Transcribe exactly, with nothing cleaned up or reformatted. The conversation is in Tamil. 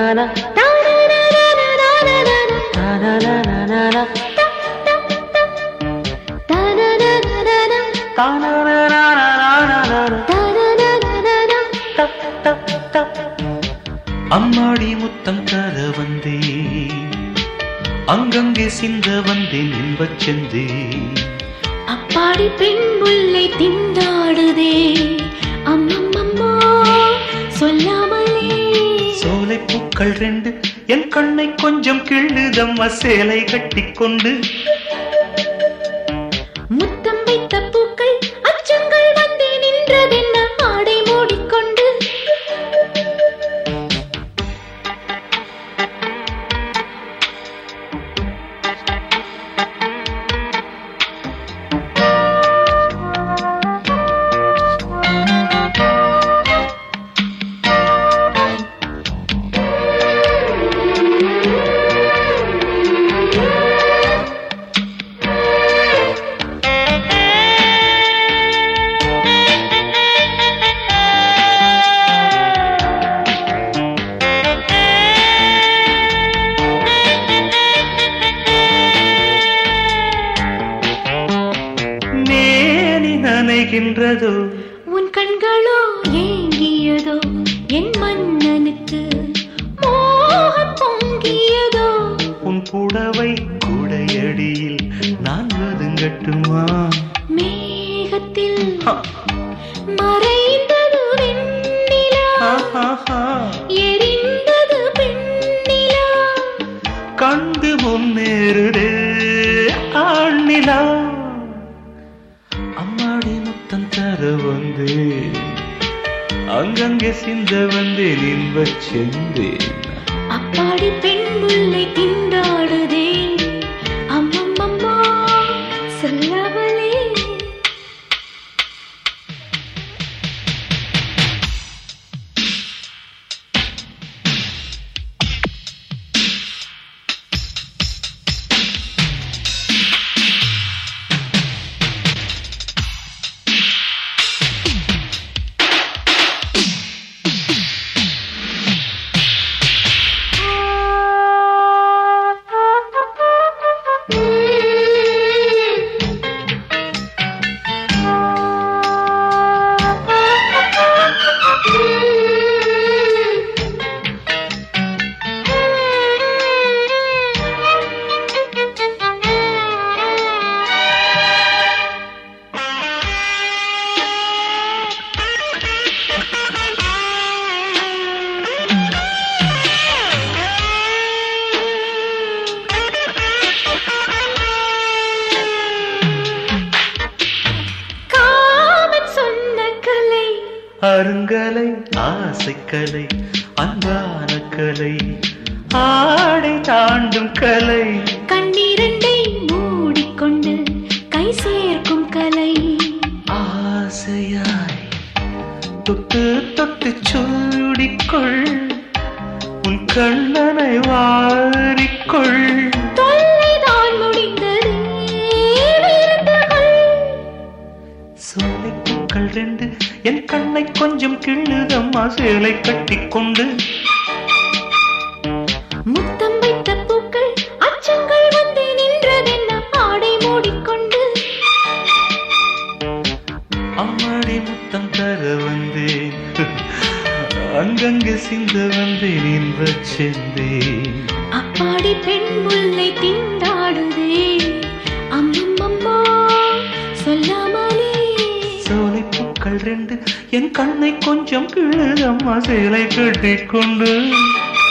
அம்மாடி முத்தம் தர வந்தே அங்கங்கே சிந்த வந்தேன் இன்பச் செந்தே அப்பாடி பெண் முல்லை திண்டாடுதே அம்மம்மம்மா சொல்லாமலே சோலை பூக்கள் ரெண்டு என் கண்ணை கொஞ்சம் கிள்ளுதம்மா சேலை கட்டிக்கொண்டு முத்தம் வைத்த பூக்கள் அச்சங்கள் வந்தே நின்றதென்ன ஆடை மூடிக்கொண்டு நினைக்கின்றதோ உன் கண்களோ ஏங்கியதோ என் மன்னனுக்கு மோகம் பொங்கியதோ உன் புடவை குடையடியில் நான் ஒதுங்கட்டுமா மேகத்தில் மறைந்தது வெண்ணிலா எரிந்தது பெண்ணிலா கண்டு முன்னேறுதே ஆண்ணிலா அம்மாடி முத்தம் தர வந்து அங்கங்கே சிந்த வந்தேன் இன்பச் செந்தேன் அப்பாடி பெண் முல்லை திண்டாடுதே அம்மம்மம்மா சொல்லாமலே அருங்கலை ஆசைக்கலை அன்பான கலை ஆடை தாண்டும் கலை கண்ணீரண்டை மூடிக்கொண்டு கை சேர்க்கும் கலை ஆசையாய் தொட்டு தொட்டு சூடிக்கொள் உன் கண்ணனை வாரிக்கொள் தொல்லைதான் முடிந்தது சோலை பூக்கள் ரெண்டு என் கண்ணை கொஞ்சம் கிள்ளுதம்மா சேலை கட்டிக்கொண்டு முத்தம் வைத்த பூக்கள் அச்சங்கள் வந்து நின்றதென்ன ஆடை மூடிக்கொண்டு அம்மாடி முத்தம் தர வந்தேன் அங்கங்கு சிந்த வந்தேன் இன்பச் செந்தேன் அப்பாடி பெண் முல்லை திண்டாடுதே அம்மம்மம்மா சொல்லாமலே சோலை பூக்கள் ரெண்டு என் கண்ணை கொஞ்சம் கிள்ளுதம்மா சேலை கட்டிக்கொண்டு